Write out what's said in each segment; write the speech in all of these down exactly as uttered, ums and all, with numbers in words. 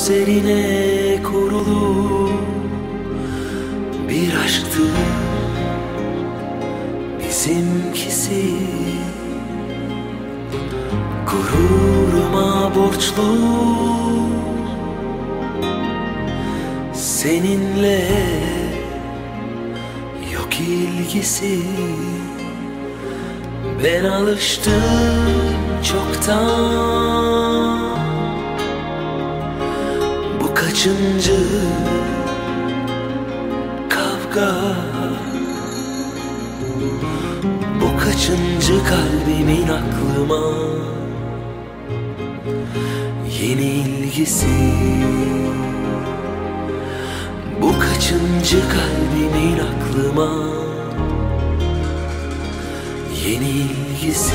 üzerine kurulu bir aşktı bizimkisi. Gururuma borçlu seninle yok ilgisi. Ben alıştım çoktan, bu kaçıncı kavga, bu kaçıncı kalbimin aklıma yeni ilgisi. Bu kaçıncı kalbimin aklıma yeni ilgisi.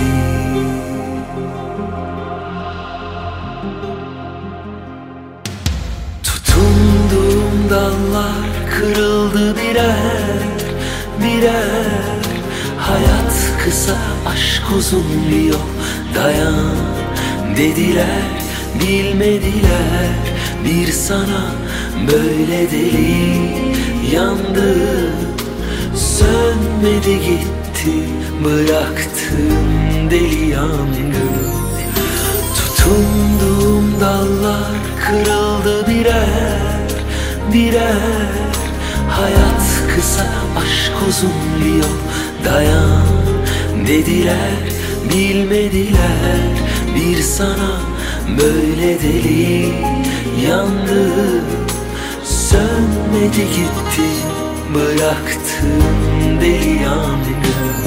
Tutunduğum dallar kırıldı birer birer. Hayat kısa, aşk uzun bir yol, dayan dediler, bilmediler. Bir sana böyle deli yandım, sönmedi gitti, bıraktım deli yangın. Tutunduğum dallar kırıldı birer birer. Hayat kısa, aşk uzun bir yol, dayan dediler, bilmediler. Bir sana böyle deli yandım, sönmedi gitti, bıraktım deli yangın.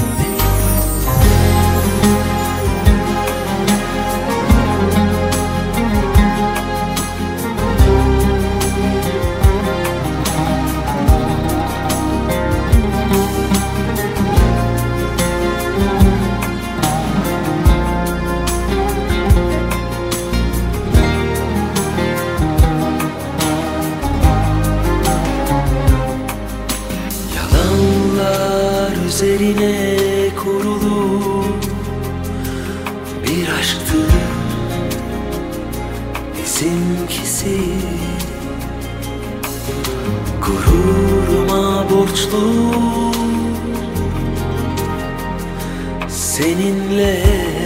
Üzerine kurulu bir aşktı bizimkisi. Gururuma borçlu seninle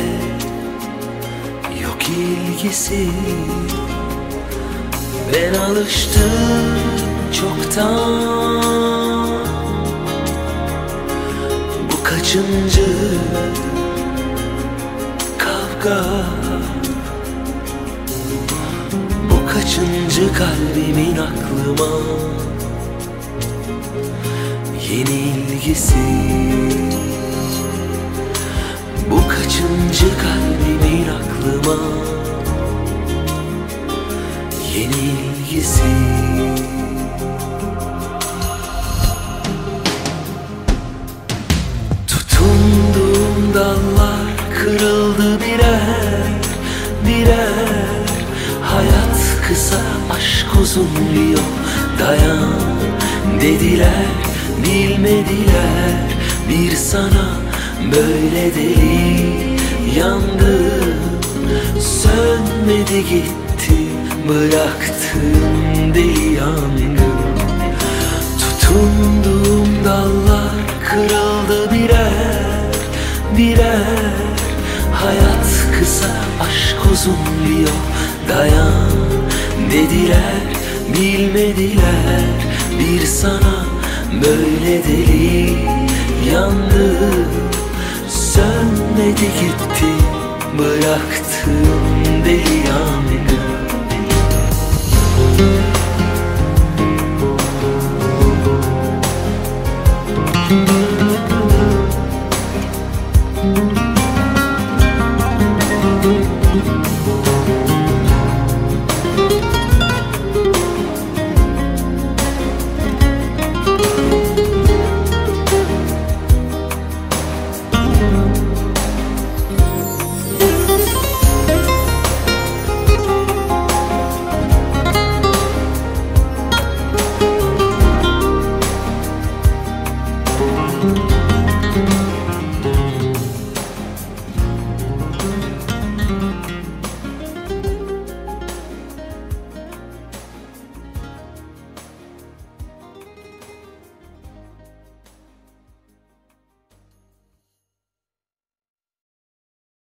yok ilgisi. Ben alıştım çoktan, kaçıncı kavga, bu kaçıncı kalbimin aklıma yeni ilgisi. Bu kaçıncı kalbimin aklıma yeni ilgisi. Dallar kırıldı birer birer. Hayat kısa, aşk uzun bir yol, dayan dediler, bilmediler. Bir sana böyle deli yandım, sönmedi gitti, bıraktım deli yangın. Tutunduğum dallar kırıldı birer birer. Hayat kısa, aşk uzun bir yol, dayan dediler, bilmediler. Bir sana böyle deli yandım, sönmedi gitti, bıraktım deli yangın.